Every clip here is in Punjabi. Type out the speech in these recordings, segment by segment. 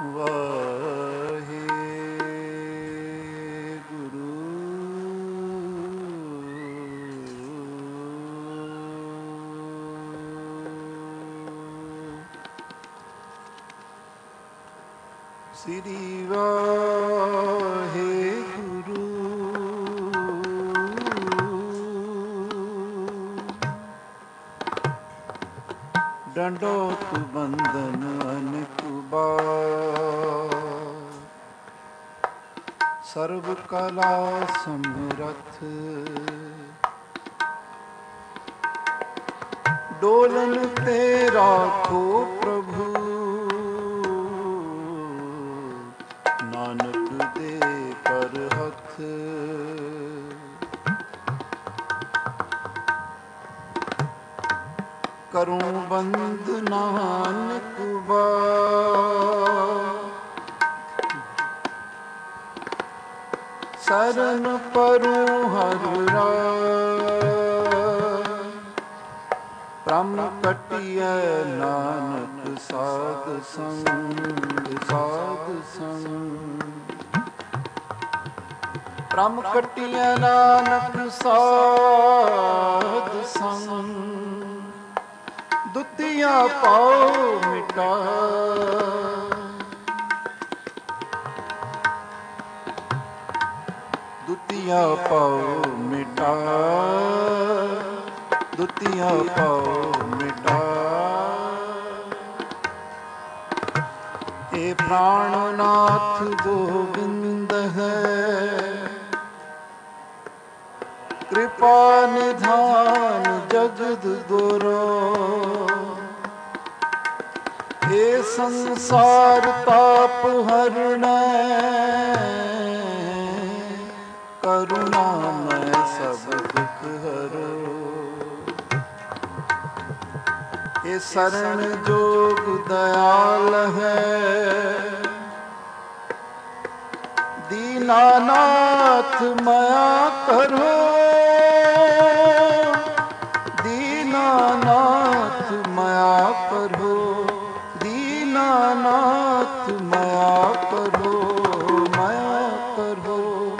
ਵਾਹਿਗੁਰੂ। ਸ੍ਰੀ ਵਾਹਿਗੁਰੂ। ਡੰਡੋਤ ਬੰਧਨ ਅਨੇਕ ਬਾਰ, ਸਰਬ ਕਲਾ ਸਮਰੱਥ। ਡੋਲਨ ਤੇ ਰਾਖੋ ਪ੍ਰਭੂ, ਨਾਨਕ ਦੇ ਕਰ ਹੱਥ। ਕਰੂੰ ਬੰਦ ਨਾਨਕ ਬਾਰ, ਸਰਨ ਪਰੂੰ ਹਰਿ ਰਾਇ। ਭ੍ਰਮ ਕਟਿਐ ਨਾਨਕ ਸਾਧ ਸੰਗ, ਸਾਧ ਸੰਗ। ਭ੍ਰਮ ਕਟਿਐ ਨਾਨਕ ਸਾਧ ਸੰਗ। ਦੁਤੀਆ ਪਾਉ ਮਿਟਾ, ਦੁਤੀਆ ਪਾਉ ਮਿਟਾ, ਦੁਤੀਆ ਪਾਉ ਮਿਟਾ। ਇਹ ਪ੍ਰਾਣਨਾਥ ਗੋਬਿੰਦ ਹੈ, ਕਿਰਪਾ ਨਿਧਾਨ ਜਗਤ ਗੁਰੂ। ਇਹ ਸੰਸਾਰ ਤਾਪ ਹਰਣੈ, ਕਰੁਣਾ ਮੈਂ ਸਭ ਦੁਖ ਹਰੋ। ਇਹ ਸਰਣ ਜੋਗ ਦਇਆਲ ਹੈ, ਦੀਨਾਨਾਥ ਮਾਇਆ ਕਰੋ। ਦੀਨਾਨਾਥ ਮਾਇਆ ਕਰੋ, ਦੀਨਾਨਾਥ ਮਾਇਆ ਕਰੋ, ਮਾਇਆ ਕਰੋ।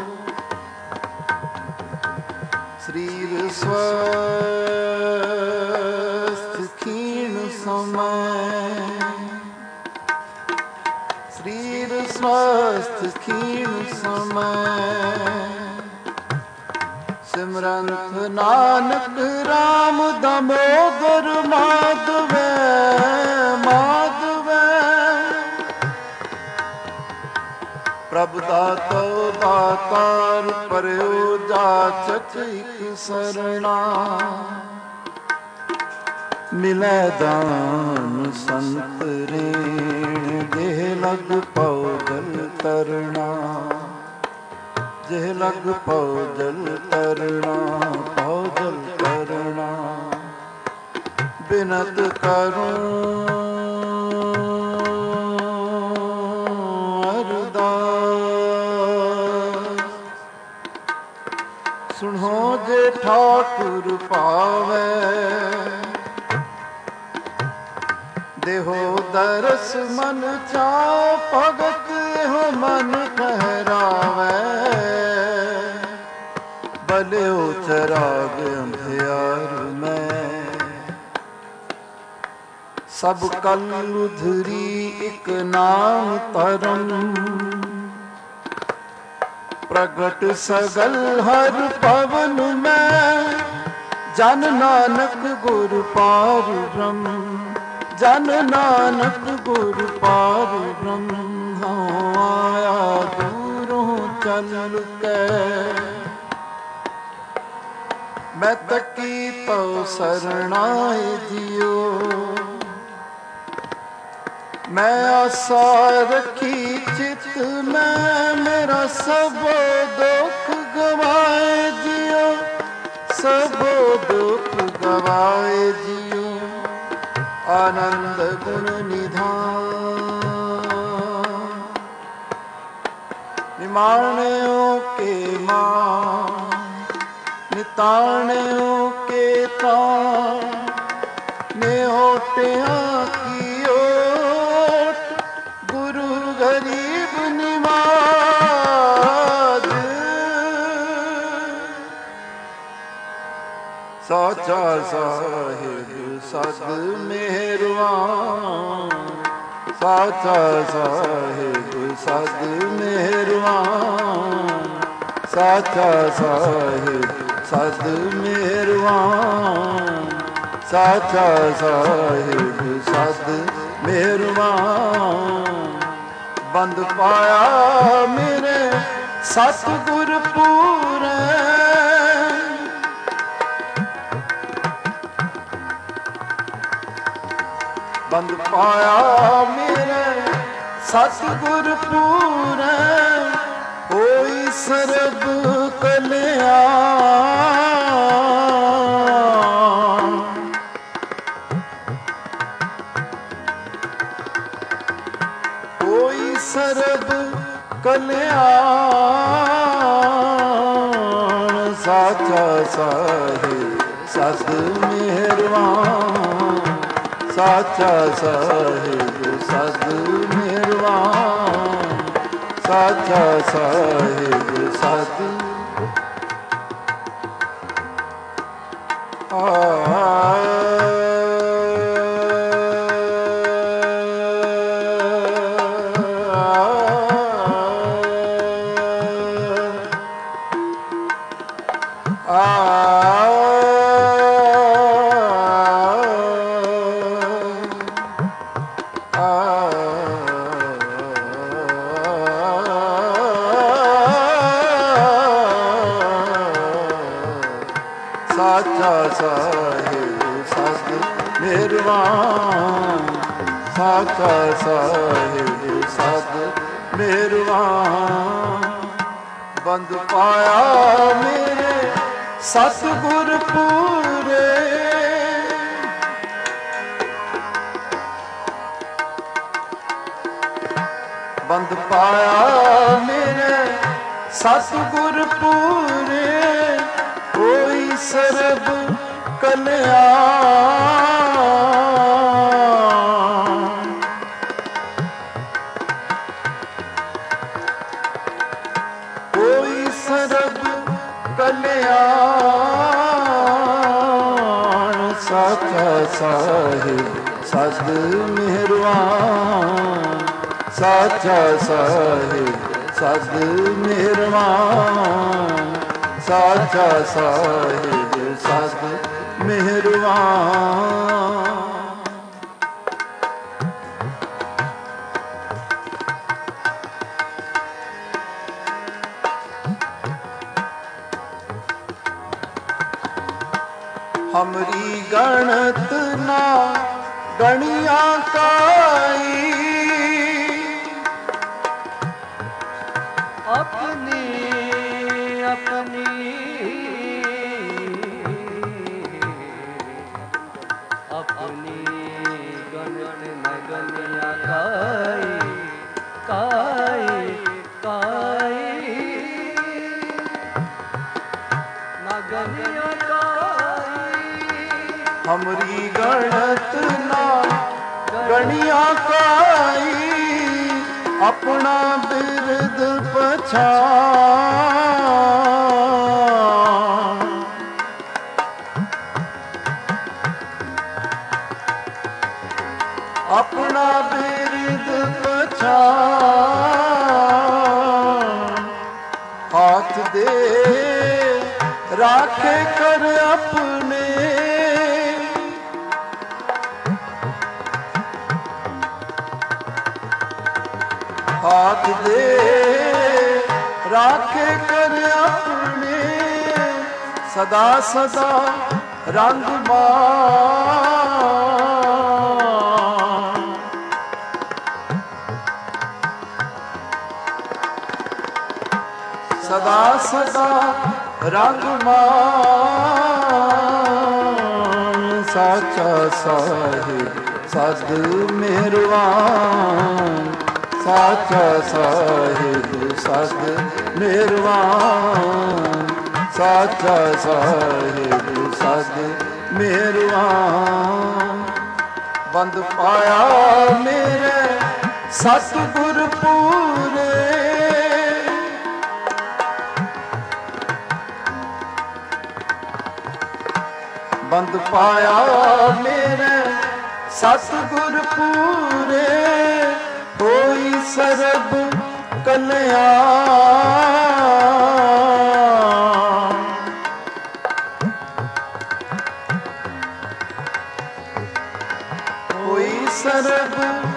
ਸਰੀਰ ਸਵਸਥ ਖੀਣ ਸਮੈ, ਸਰੀਰ ਸਵਸਥ ਖੀਣ ਸਮੈ। ਸਿਮਰੰਤ ਨਾਨਕ ਰਾਮ ਦਮੋਦਰ ਮਾਧਵੈ, ਮਾਧਵੈ। ਪ੍ਰਭ ਦਾਤੋ ਦਾਤਾਰ, ਪਰਿਓ ਜਾਚਕ ਇਕ ਸਰਣਾ। ਮਿਲੈ ਦਾਨ ਸੰਤ ਰੇਣ, ਦੇਹ ਲਗ ਪਉ ਜਲ ਤਰਣਾ। ਜਿਹ ਲਗ ਪਉ ਜਲ ਤਰਣਾ, ਪਉ ਜਲ ਤਰਣਾ। ਬਿਨਤ ਕਰੂੰ ਅਰਦਾਸ, ਸੁਣੋ ਜੇ ਠਾਕੁਰ ਪਾਵੈ। ਦੇਹੋ ਦਰਸ ਮਨ ਚਾਉ, ਭਗਤ ਇਹੋ ਮਨ ਠਹਿਰਾਵੈ। ਬਲਿਓ ਚਰਾਗ ਅੰਧਿਆਰ ਮੈਂ, ਸਭ ਕਲ ਉਧਰੀ ਇਕ ਨਾਮ ਧਰਮ। ਪ੍ਰਗਟ ਸਗਲ ਹਰ ਪਵਨ ਮੈਂ, ਜਨ ਨਾਨਕ ਗੁਰ ਪਾਰ ਬ੍ਰਹਮ। ਜਨ ਨਾਨਕ ਗੁਰ ਪਾਰ ਬ੍ਰਹਮ। ਹਉ ਆਇਆ ਦੂਰੋਂ ਚੱਲ ਕੇ, ਮੈਂ ਤਕੀ ਪਉ ਸਰਣਾਏ ਜੀਓ। ਮੈਂ ਆਸਾ ਰੱਖੀ ਚਿਤ ਮੈਂ, ਮੇਰਾ ਸਭੋ ਦੁੱਖ ਗਵਾਏ ਜੀਓ। ਸਭੋ ਦੁੱਖ ਗਵਾਏ ਜੀਓ। ਆਨੰਦ ਗੁਣ ਨਿਧਾਨ, ਨਿਮਾਣਿਓ ਕੇ ਮਾਨ। ਨਿਤਾਣਿਓ ਕੇ ਤਾਣ, ਨੇ ਓਟਿਆਂ ਕੀ ਓਟ। ਗੁਰੂ ਸਾਹਿਬ ਸਦ ਮਿਹਰਬਾਨ, ਸਾਚਾ ਸਾਹਿਬ ਸਦ ਮਿਹਰਬਾਨ, ਸਾਚਾ ਸਾਹਿਬ ਸਦ ਮਿਹਰਬਾਨ, ਸਾਚਾ ਸਾਹਿਬ ਸਦ ਮਿਹਰਬਾਨ। ਬੰਦ ਪਾਇਆ ਮੇਰੇ ਸਤਿਗੁਰ ਪੂਰੇ, ਬੰਦ ਪਾਇਆ ਮੇਰੇ ਸਤਿਗੁਰ ਪੂਰੇ, ਹੋਈ ਸਰਬ ਕਲਿਆਣ। ਹੋਈ ਸਰਬ ਕਲਿਆਣ, ਸਾਚਾ ਸਾਹਿਬ ਸਦ ਮਿਹਰਬਾਨ, ਸਾਚਾ ਸਾਹਿਬ ਸਦ ਮਿਹਰਬਾਨ, ਸਾਚਾ ਸਾਹਿਬ ਸਦ ਸਾਚਾ ਸਾਹਿਬ ਸਦ ਮਿਹਰਬਾਨ, ਸਾਚਾ ਸਾਹਿਬ ਸਦ ਮਿਹਰਬਾਨ। ਬੰਦ ਪਾਇਆ ਮੇਰੇ ਸਤਿਗੁਰ ਪੂਰੇ, ਬੰਦ ਪਾਇਆ ਮੇਰੇ ਸਤਿਗੁਰ ਪੂਰੇ, ਹੋਈ ਸਰਬ ਕਲਿਆਣ। ਹੋਈ ਸਰਬ ਕਲਿਆਣ, ਸਾਚਾ ਸਾਹਿਬ ਸਦ ਮਿਹਰਬਾਨ, ਸਾਚਾ ਸਾਹਿਬ ਸਦ ਮਿਹਰਬਾਨ, ਸਾਚਾ ਸਾਹਿਬ ਸਦ ਮਿਹਰਬਾਨ। हमरी गणत ना गणिया काई, अपनी अपनी अपनी गणत न गणिया काई, काई काई न गणिया हमरी गणत ना गणिया काई, अपना बिरद पछान। अपना बिरद पछान, हाथ दे राखे कर अपने, हाथ दे राखे कर अपने, सदा सदा रंग मान। सदा सदा रंग मान, साचा साहिब सद मिहरबान, साचा साहिब सद मिहरबान, साचा साहिब सद मिहरबान। बंद पाया मेरे सतगुर पूरे, ਬੰਦ ਪਾਇਆ ਮੇਰੇ ਸਤਿਗੁਰ ਪੂਰੇ, ਹੋਈ ਸਰਬ ਕਲਿਆਣ। ਹੋਈ ਸਰਬ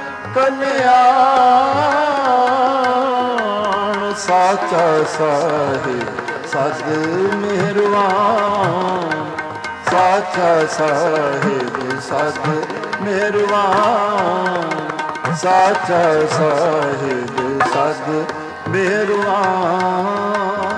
ਕਲਿਆਣ, ਸਾਚਾ ਸਾਹਿਬ ਸਦ ਮਿਹਰਬਾਨ। ਸਾਚਾ ਸਾਹਿਬ ਸਦ ਮਿਹਰਬਾਨ, ਸਾਚਾ ਸਾਹਿਬ ਸਦ ਮਿਹਰਬਾਨ।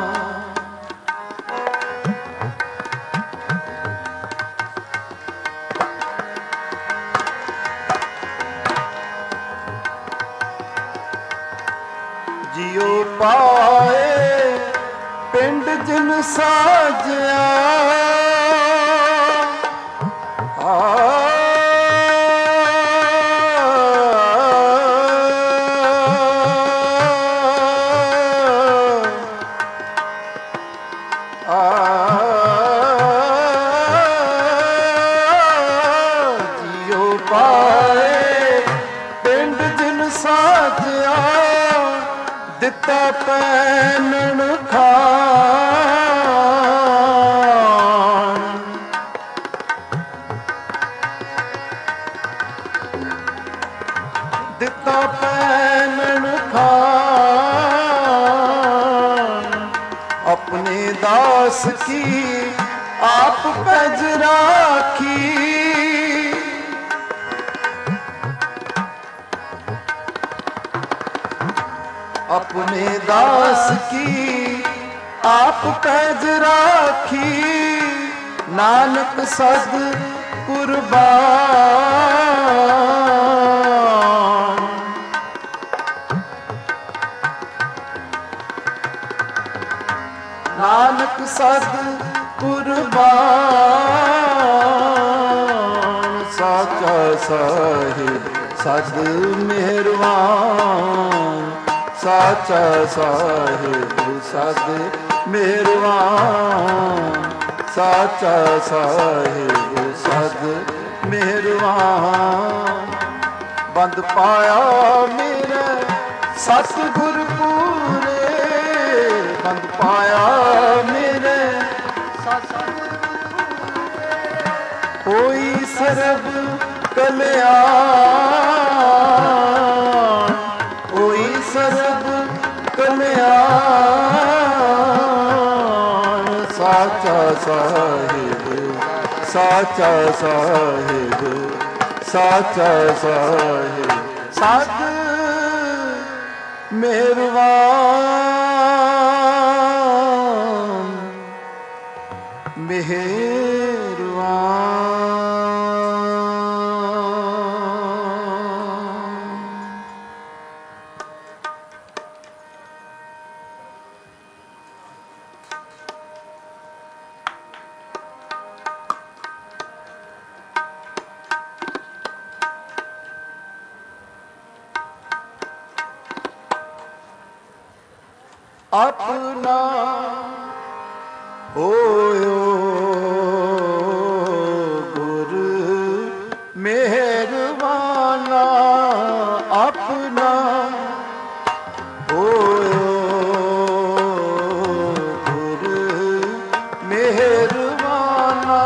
ਜਿਉ ਪਾਏ ਪਿੰਡ ਜਿਨ ਸਾਜਿਆ, ਜਿਉ ਪਾਏ ਪਿੰਡ ਜਿਨ ਸਾਜਿਆ, ਦਿੱਤਾ ਪੈਨਣ ਖਾਣ। ਦਿੱਤਾ ਪੈਨਣ ਖਾਣ, ਆਪਣੇ ਦਾਸ ਕੀ ਆਪ ਪੈਜ ਰਾਖੀ। अपने दास की आप पैज राखी, नानक सद कुर्बान। नानक सद कुर्बान, साचा साहिब सद मेहरबान। साचा साहिब सद मेहरबान, साचा साहिब सद मेहरबान। बंद पाया मेरे सतगुर पूरे, बंद पाया मेरे होई सरब कल्याण। होई सरब कल्याण, साचा साहिब साचा साहिब साचा साहिब सद मेहरबान। मेहरबान। अपना होयो गुर मेहरबाना, अपना होयो गुर मेहरबाना।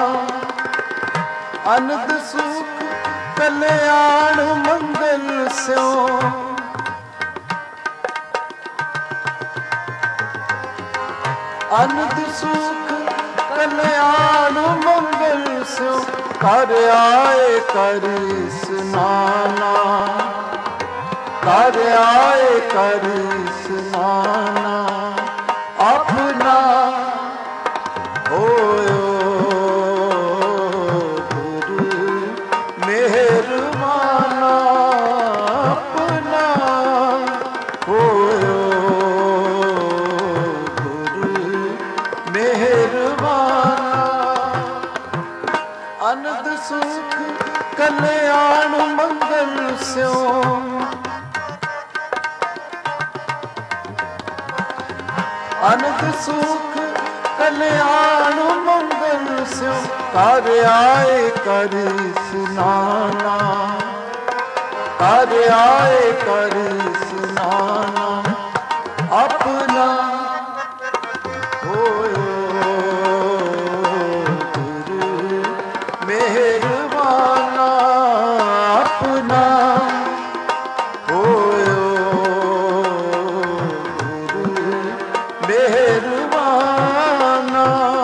अनंद सुख कल्याण मंगल स्यो, अनंद सुख कल्याण मंगल स्यो। कर आए कर स्नाना, कर आए कर स्नाना। अपना होयो गुरु मेहरबाना, अपना होयो अनंद सुख कल्याण मंगल स्यो। अनंद सुख कल्याण मंगल स्यो। ਕਰ ਆਏ ਕਰੀ ਸੁਨਾਨਾ, ਕਰ ਆਏ ਕਰੀ ਸੁਨਾਨਾ, ਆਪਣਾ ਹੋਇਓ ਗੁਰੂ ਮਿਹਰਬਾਨਾ, ਆਪਣਾ ਹੋਇਓ ਗੁਰੂ ਮਿਹਰਬਾਨਾ।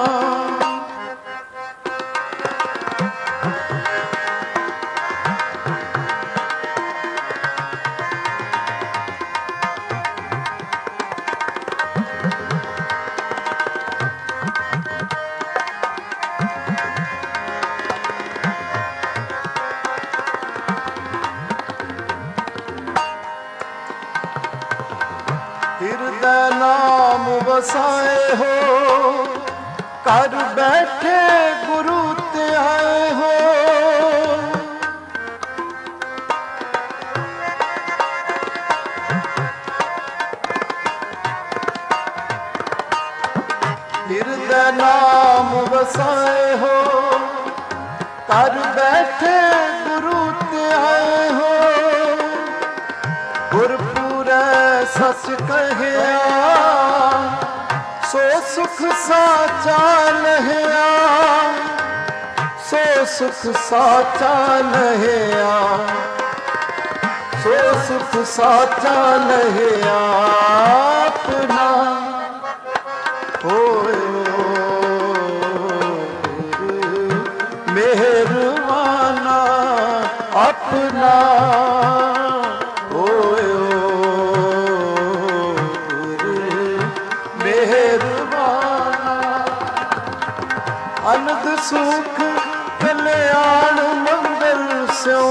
ਹਿਰਦੈ ਨਾਮ ਵਸਾਏ ਹੋ, ਘਰ ਬੈਠੇ ਗੁਰੂ ਤੇ ਆਏ ਹੋ। ਹਿਰਦੈ ਨਾਮ ਵਸਾਏ ਹੋ, ਘਰ ਬੈਠੇ ਗੁਰੂ ਤੇ ਆਏ ਹੋ। ਗੁਰਪੁਰੈ ਸੱਚ ਕਹਿਆ, ਸੋ ਸੁਖ ਸਾਚਾ ਲਹਿਆ, ਸੋ ਸੁਖ ਸਾਚਾ ਲਹਿਆ, ਸੋ ਸੁਖ ਸਾਚਾ ਲਹਿਆ, ਆਪਣਾ ਹੋਇਓ ਗੁਰੂ ਮਿਹਰਬਾਨਾ, ਆਪਣਾ ਹੋਇਓ ਮਿਹਰਬਾਨਾ। ਅਨੰਦ ਸੁਖ ਕਲਿਆਣ ਮੰਗਲ ਸਿਓ,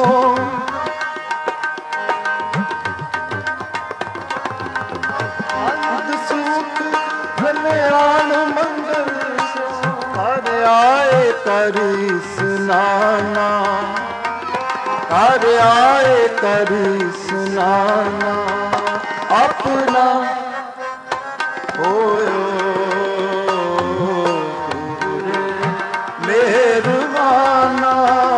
ਅਨੰਦ ਸੁਖ ਕਲਿਆਣ ਮੰਗਲ ਸਿਓ, ਕਰ ਆਏ ਕਰੀ ਸੁਨਾਨਾ, ਕਰ ਆਏ ਕਰੀ ਸੁਨਾਨਾ, ਆਪਣਾ ਹੋਇਓ ਗੁਰੂ ਮਿਹਰਬਾਨਾ,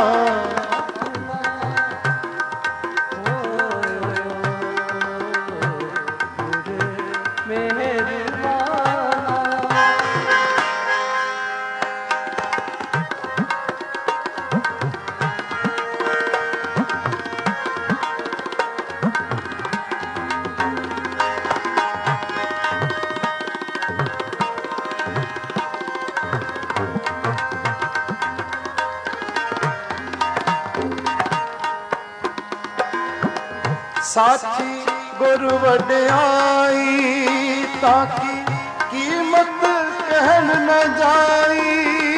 ਸਾਚੀ ਗੁਰ ਵਡਿਆਈ, ਤਾਂ ਕੀ ਕੀਮਤ ਕਹਿਣ ਨ ਜਾਈ।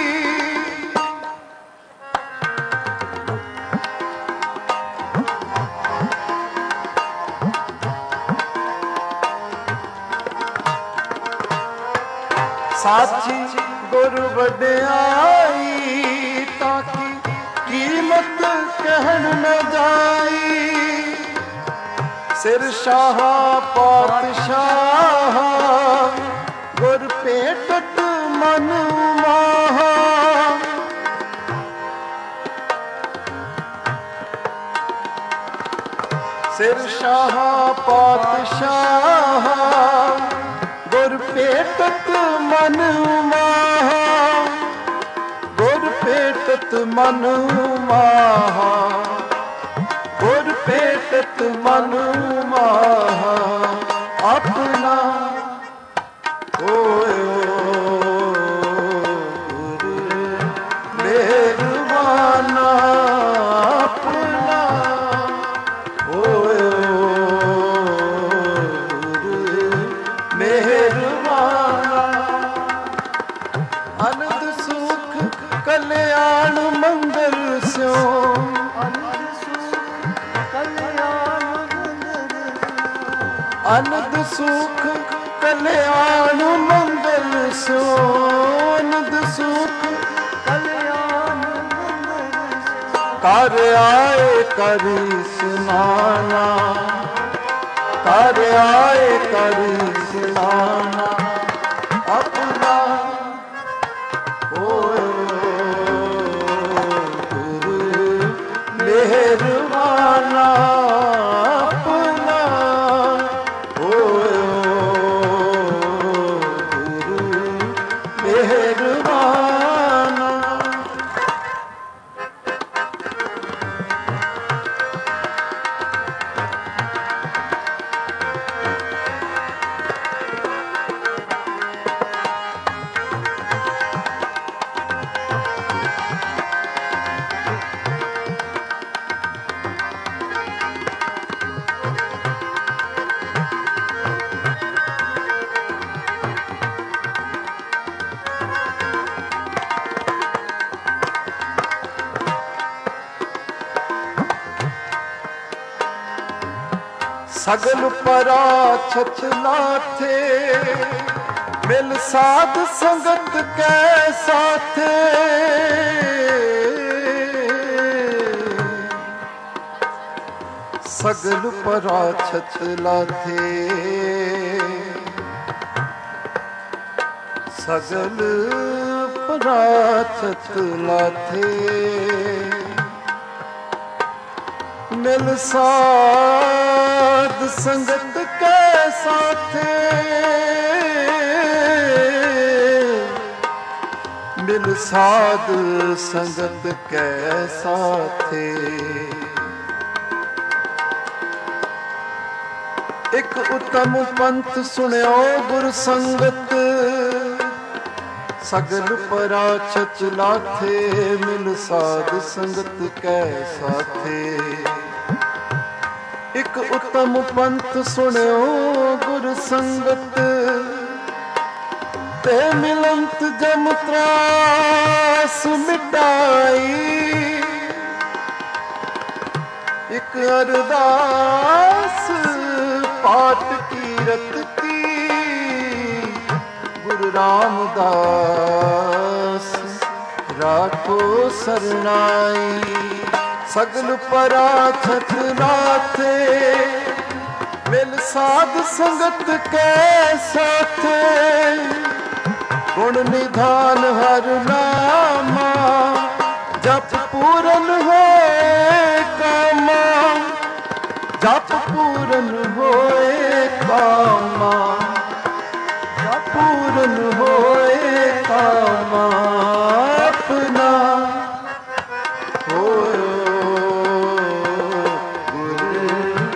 ਸਾਚੀ ਗੁਰ ਵਡਿਆਈ, ਤਾਂ ਕੀ ਕੀਮਤ ਕਹਿਣ ਨ ਜਾਈ। ਸਿਰ ਸ਼ਾਹ ਪਾਤਸ਼ਾਹ, ਗੁਰ ਭੇਟਤ ਮਨ ਮਾਹਾ। ਸਿਰ ਸ਼ਾਹ ਪਾਤਸ਼ਾਹ, ਗੁਰ ਭੇਟਤ ਮਨ ਮਾਹਾ, ਗੁਰ ਭੇਟਤ ਮਨ ਮਾਹਾ, ਗੁਰ ਭੇਟਤ ਮਨ ਮਾਹਾ, ਆਪਣਾ ਹੋਇਓ ਗੁਰੂ ਮਿਹਰਬਾਨਾ, ਆਪਣਾ ਹੋਇਓ ਗੁਰੂ ਮਿਹਰਬਾਨਾ। ਅਨੰਦ ਸੁਖ ਕਲਿਆਣ ਮੰਗਲ ਸਿਓ, ਅਨੰਦ ਸੁਖ ਕਲਿਆਣ ਮੰਗਲ ਸਿਓ, ਅਨੰਦ ਸੁਖ ਕਲਿਆਣ ਮੰਗਲ ਸਿਓ, ਕਰ ਆਏ ਕਰੀ ਸੁਨਾਨਾ, ਕਰ ਆਏ ਕਰੀ ਸੁਨਾਨਾ, ਆਪਣਾ ਹੋਇਓ सगल पराछत लाथे मिल साध संगत कै साथे सगल पराछत लाथे सगल पराछत लाथे मिल साध संगत कै साथे मिल साध संगत कै साथे एक उत्तम पंथ सुनियो गुर संगत सगल पराछत लाथे मिल साध संगत कै साथे एक उत्तम पंथ सुनियो गुर संगत ते मिलंत जम त्रास मिटाई एक अरदास पाठ कीरत की गुरु रामदास राखो सरनाई सगल पराछत लाथे मिल साध संगत कै साथे गुण निधान हर नामा जप पूरन होए कामा जप पूरन होए कामा जप पूरन होए कामा अपना होयो गुरु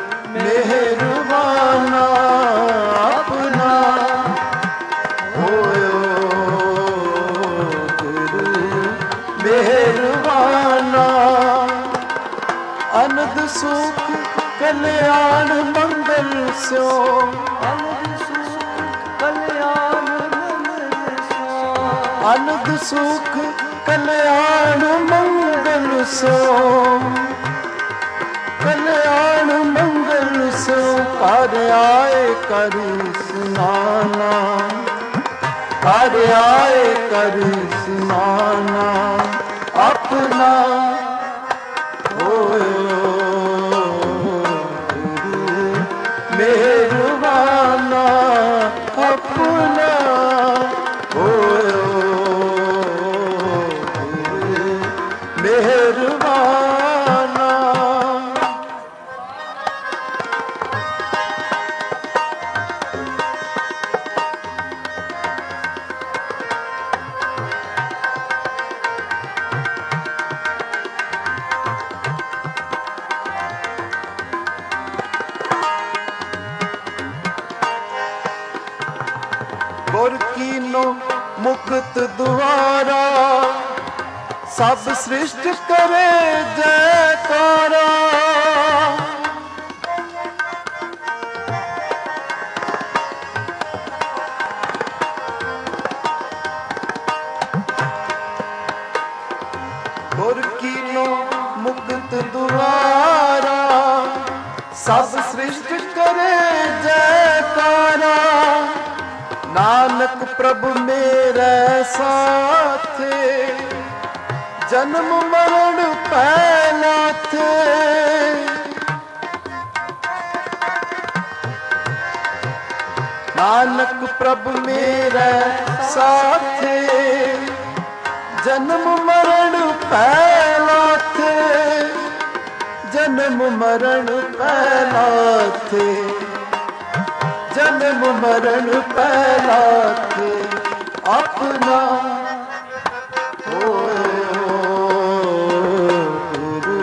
मेहरबाना अपना होयो गुरु मेहरबाना अनद सुख कल्याण मंगल स्यो अनंद सुख कल्याण मंगल स्यो अनद सुख कल्याण मंगल सो कल्याण मंगल सो कर आए कर स्नाना कर आए कर स्नाना अपना होयो गुरु मेहरबाना अपना होयो गुरु मेहरबाना गुर कीनो मुक्त द्वारा सब सृष्ट करे जयकारा गुर कीनो मुक्त द्वारा सब सृष्ट करे जयकारा नानक प्रभु मेरे साथे जन्म मरण पहला थे नानक प्रभु मेरे साथे जन्म मरण पहला थे जन्म मरण पहला थे जन्म मरण पहला थे अपना होयो गुरु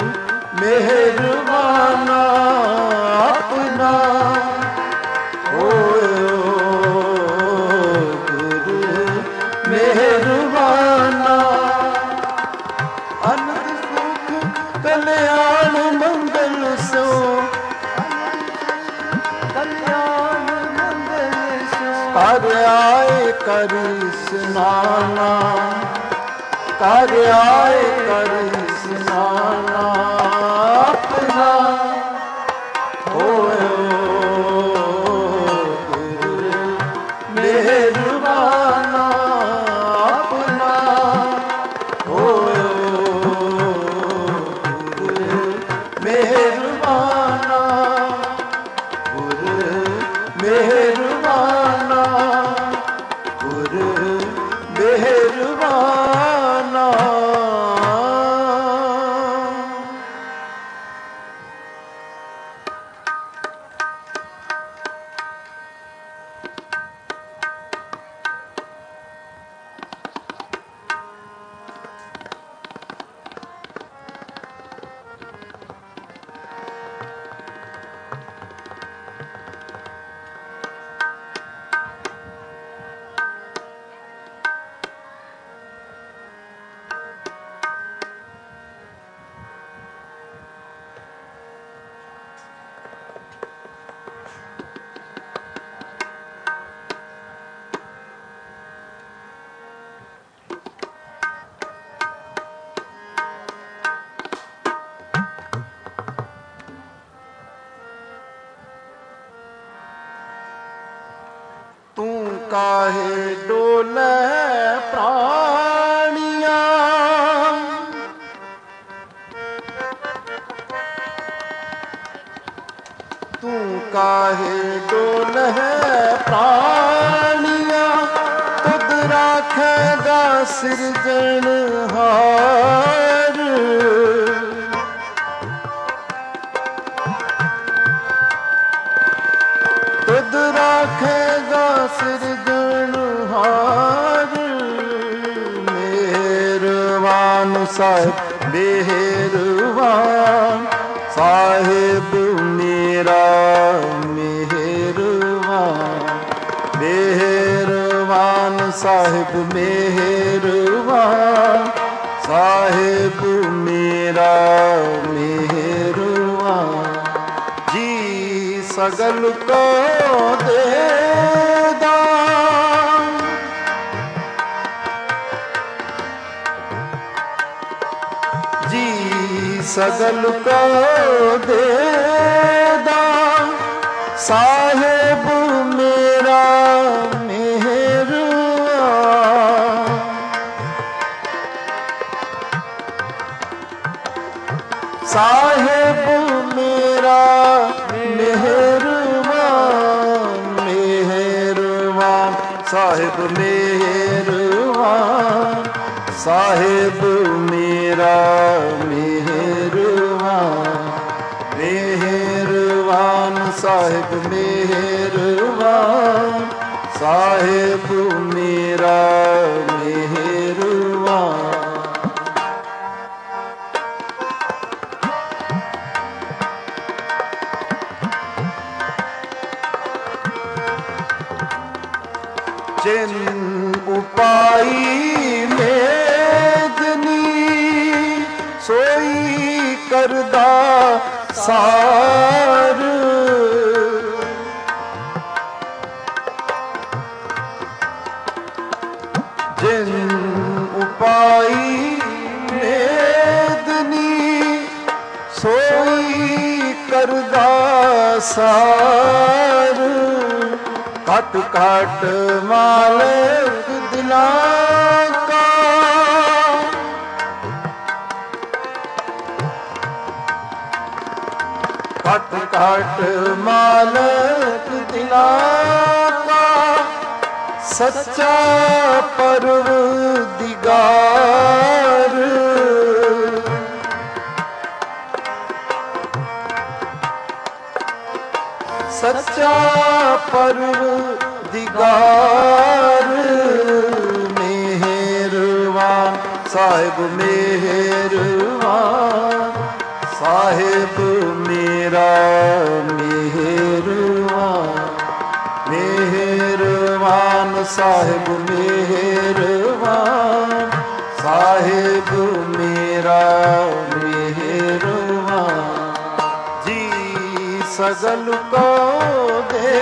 मेहरबाना अपना होयो गुरु मेहरबाना अनंत सुख कल्याण मंगल सो कल्याण मंगल स्यो कर आए कर स्नाना कर आए कर स्नाना अपना होयो ਕਾਹੇ ਡੋਲੇ ਪ੍ਰਾਣੀਆਂ, ਤੂੰ ਕਾਹੇ ਡੋਲੇ ਪ੍ਰਾਣੀਆਂ, ਤੁਧ ਰਾਖੇਗਾ ਸਿਰਜਣਹਾਰ। ਤੁਧ ਰਾਖੇਗਾ ਸਿਰਜਣਹਾਰ। ਮਿਹਰਬਾਨ ਸਾਹਿਬ ਮਿਹਰਬਾਨ, ਸਾਹਿਬ ਮੇਰਾ ਮਿਹਰਬਾਨ। ਮਿਹਰਬਾਨ ਸਾਹਿਬ ਮਿਹਰਬਾਨ, ਸਾਹਿਬ ਮੇਰਾ ਮਿਹਰਬਾਨ। ਜੀ ਸਗਲ ਕੋ ਦੇ ਦਾਨ, ਜੀ ਸਗਲ ਕੋ ਦੇ ਦਾਨ, ਸਾਹਿਬ ਮੇਰਾ ਮਿਹਰਬਾਨ। ਸਾਹਿਬ ਮੇਰਾ ਮਿਹਰਬਾਨ। ਮਿਹਰਬਾਨ ਸਾਹਿਬ ਮਿਹਰਬਾਨ, ਸਾਹਿਬ ਮੇਰਾ ਮਿਹਰਬਾਨ। ਮਿਹਰਬਾਨ ਸਾਹਿਬ ਮਿਹਰਬਾਨ, ਸਾਹਿਬ ਮੇਰਾ ਮਿਹਰਬਾਨ। ਜਿਨ ਉਪਾਈ ਮੇਦਨੀ, ਸੋਈ ਕਰਦਾ ਸਾਰ। ਜਿਨ ਉਪਾਈ ਮੇਦਨੀ, ਸੋਈ ਕਰਦਾ ਸਾਰ। ਘਟ ਘਟ ਮਾਲਕ ਦਿਲਾਂ ਕਾ, ਘਟ ਘਟ ਮਾਲਕ ਦਿਲਾਂ ਕਾ, ਸੱਚਾ ਪਰਵਰਦਿਗਾਰ। ਸੱਚਾ ਪਰਵਰਦਿਗਾਰ। ਮਿਹਰਬਾਨ ਸਾਹਿਬ ਮਿਹਰਬਾਨ, ਸਾਹਿਬ ਮੇਰਾ ਮਿਹਰਬਾਨ। ਮਿਹਰਬਾਨ ਸਾਹਿਬ ਮਿਹਰਬਾਨ, ਸਾਹਿਬ ਮੇਰਾ ਮਿਹਰਬਾਨ। ਜੀ ਸਗਲ ਕੋ ਦੇ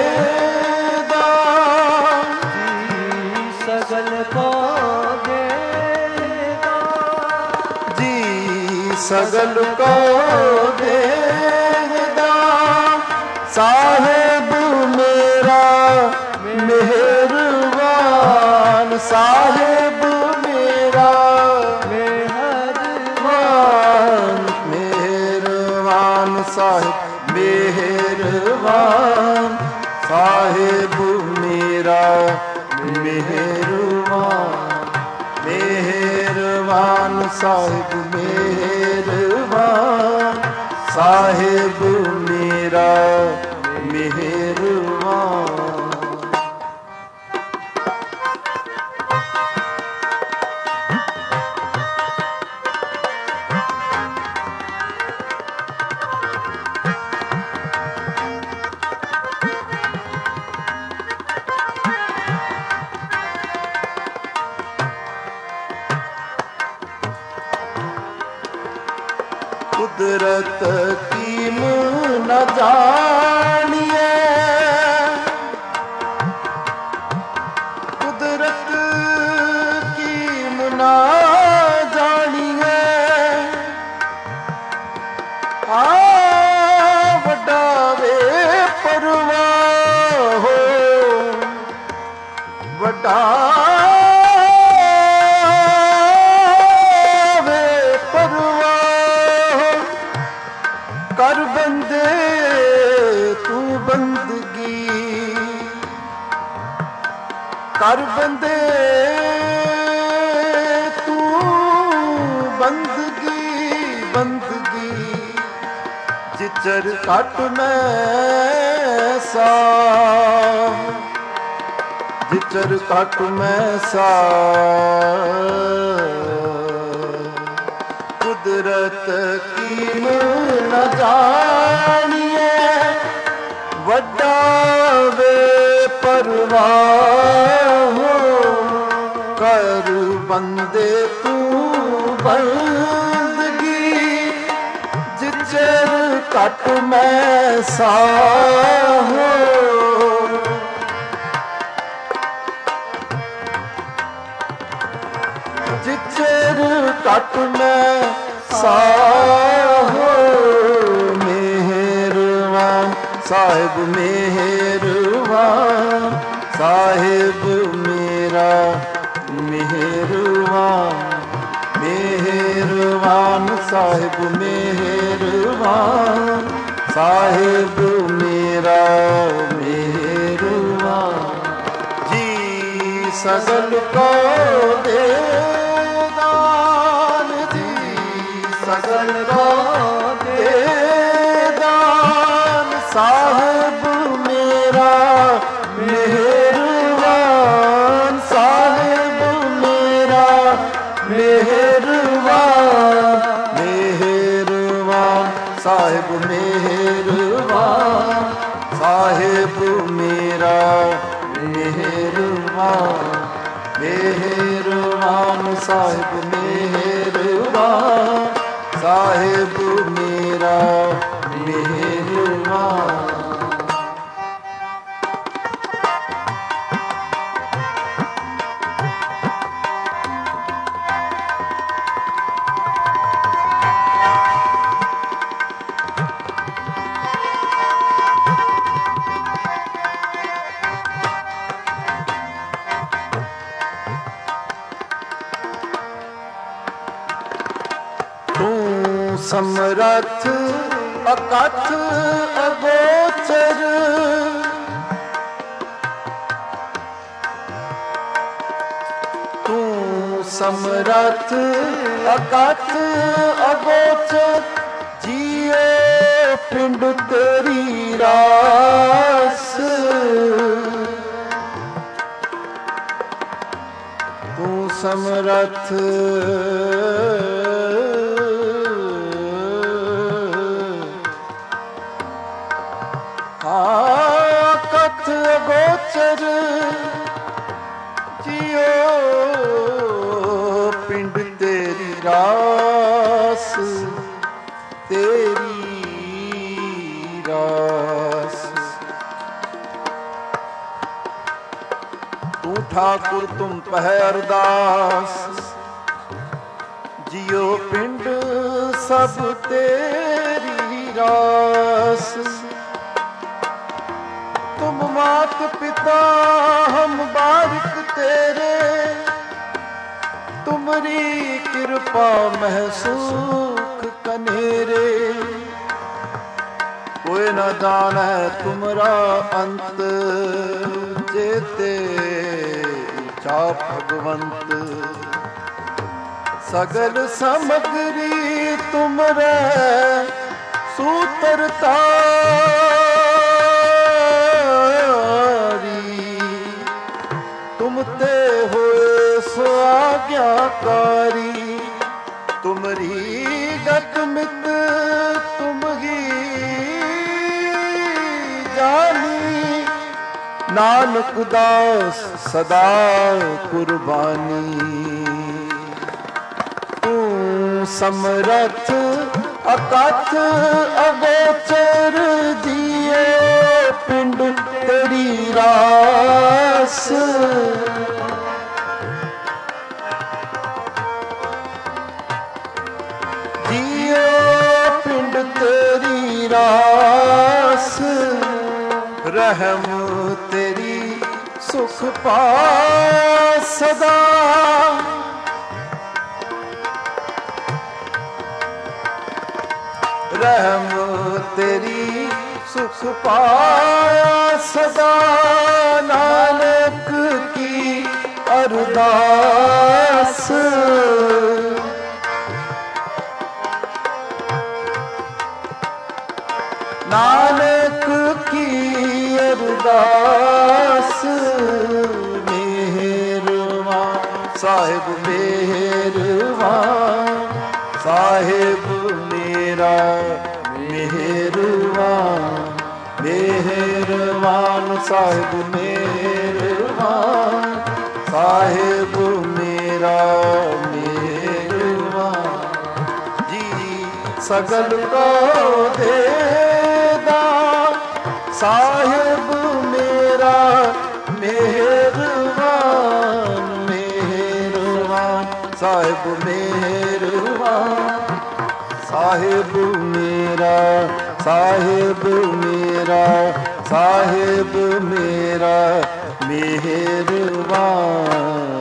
ਦਾਨ, ਜੀ ਸਗਲ ਕੋ ਦੇ ਦਾਨ। ਜੀ ਸਗਲ ਕੋ ਦੇ ਦਾਨ, ਸਾਹਿਬ ਮੇਰਾ ਮਿਹਰਬਾਨ। ਸਾਹਿਬ ਮੇਰਾ ਮਿਹਰਬਾਨ। ਮਿਹਰਬਾਨ ਸਾਹਿਬ ਮਿਹਰਬਾਨ, ਸਾਹਿਬ ਮੇਰਾ ਮਿਹਰਬਾਨ। ਮਿਹਰਬਾਨ ਸਾਹਿਬ ਮਿਹਰਬਾਨ, ਸਾਹਿਬ ਮੇਰਾ ਮਿਹਰਬਾਨ। कुदरत कीम न जानिए, कुदरत कीम न जानिए। आ वड्डा वे परवाह हो, ਕਾਵੇ ਪਰਵਾਹ ਕਰ ਬੰਦੇ ਤੂੰ ਬੰਦਗੀ ਕਰ ਬੰਦੇ ਤੂੰ ਬੰਦਗੀ ਜਿਚਰ ਘਟ ਮੈਂ ਸਾ ਜਿਚਰ ਘਟ ਮੈਂ ਸਾ ਕੁਦਰਤ ਕੀਮ ਨ ਜਾਣੀਏ ਵੱਡਾ ਵੇ ਪਰਵਾਹ ਕਰ ਬੰਦੇ ਤੂੰ ਬੰਦਗੀ ਜਿਚਰ ਘਟ ਮੈਂ ਸਾ ਜਿਚਰ ਘਟ ਮੈਂ ਸਾਹੋ ਮਿਹਰਬਾਨ ਸਾਹਿਬ ਮਿਹਰਬਾਨ ਸਾਹਿਬ ਮੇਰਾ ਮਿਹਰਬਾਨ ਮਿਹਰਬਾਨ ਸਾਹਿਬ ਮਿਹਰਬਾਨ ਸਾਹਿਬ ਮੇਰਾ ਮਿਹਰਬਾਨ ਜੀ ਸਗਲ ਕੋ ਦੇ ਸਗਲ ਕੋ ਦੇ ਦਾਨ ਸਾਹਿਬ ਮੇਰਾ ਮਿਹਰਬਾਨ ਸਾਹਿਬ ਮੇਰਾ ਮਿਹਰਬਾਨ ਮਿਹਰਬਾਨ ਸਾਹਿਬ ਮਿਹਰਬਾਨ ਸਾਹਿਬ ਮੇਰਾ ਮਿਹਰਬਾਨ ਮਿਹਰਬਾਨ ਸਾਹਿਬ ਮਿਹਰਬਾਨ ਸਾਹਿਬ ਮੇਰਾ ਮਿਹਰਬਾਨ ਸਮਰੱਥ ਅਕਥ ਅਗੋਚਰ ਤੂੰ ਸਮਰੱਥ ਅਕਥ ਅਗੋਚਰ ਜੀਏ ਪਿੰਡ ਤੇਰੀ ਰਾਸ ਤੂੰ ਸਮਰੱਥ ਕਥ ਅਗੋਚਰ ਜਿਉ ਪਿੰਡ ਤੇਰੀ ਰਾਸ ਤੇਰੀ ਰਾਸ ਤੂੰ ਠਾਕੁਰ ਤੁਮ ਪਹਿ ਅਰਦਾਸ ਜਿਉ ਪਿੰਡ ਸਭ ਤੇਰੀ ਰਾਸ तुम मात पिता हम बारिक तेरे तुमरी कृपा महसूख कनेरे कोई न जान है तुमरा अंत जेते इच्छा भगवंत सगल सामग्री तुमरे सूत्रता तुमते होए सो आज्ञाकारी तुमरी गत मित तुम ही जानी नानक दास सदा कुर्बानी तू समरथ अकथ अगोचर दिए पिंड तेरी रास दिए पिंड तेरी रास रहम तेरी ਸੁਖ ਪਾਇਆ ਸਦਾ। ਰਹਿਮ ਤੇਰੀ ਸੁਖ ਪਾਇਆ ਸਦਾ। ਨਾਨਕ ਕੀ ਅਰਦਾਸ ਨਾਨਕ ਕੀ ਅਰਦਾਸ। ਮਿਹਰਬਾਨ ਸਾਹਿਬ ਮਿਹਰਬਾਨ ਸਾਹਿਬ ਮੇਰਾ ਮਿਹਰਬਾਨ। ਮਿਹਰਬਾਨ ਸਾਹਿਬ ਮਿਹਰਬਾਨ ਸਾਹਿਬ ਮੇਰਾ ਮਿਹਰਬਾਨ। ਜੀ ਸਗਲ ਕੋ ਦੇਦਾ ਸਾਹਿਬ ਮੇਰਾ ਮਿਹਰਬਾਨ। ਮਿਹਰਬਾਨ ਸਾਹਿਬ ਮਿਹਰਬਾਨ ਸਾਹਿਬ ਮੇਰਾ ਸਾਹਿਬ ਮੇਰਾ ਸਾਹਿਬ ਮੇਰਾ ਮਿਹਰਬਾਨ।